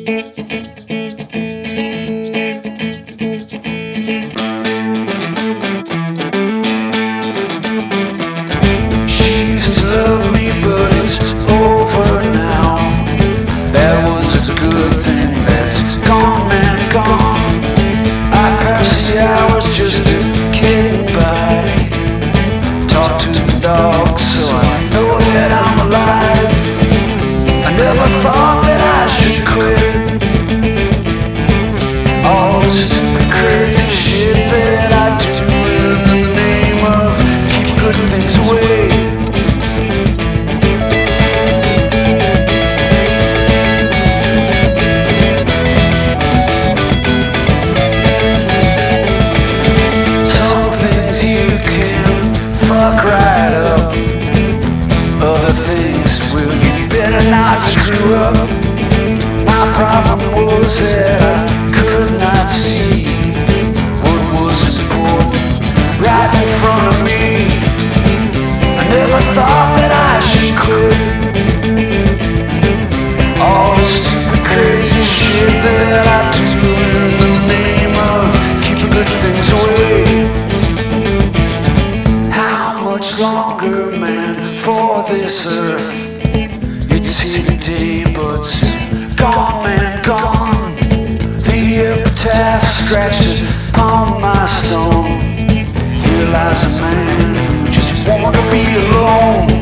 Screw up. My problem was that I could not see what was important right in front of me. I never thought that I should quit all the stupid crazy shit that I do in the name of keeping good things away. How much longer, man, for this earth? It's here today, but gone, man, gone. The epitaph scratches upon my stone. Here lies a man who just wanted to be alone.